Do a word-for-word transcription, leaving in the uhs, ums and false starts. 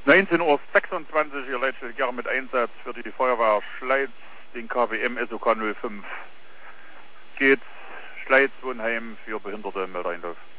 neunzehn Uhr sechsundzwanzig, ihr Leitstelle gerne mit Einsatz für die Feuerwehr Schleiz, den K W M S O K null fünf. Geht's, Schleiz, Wohnheim für Behinderte, Meldeinlauf.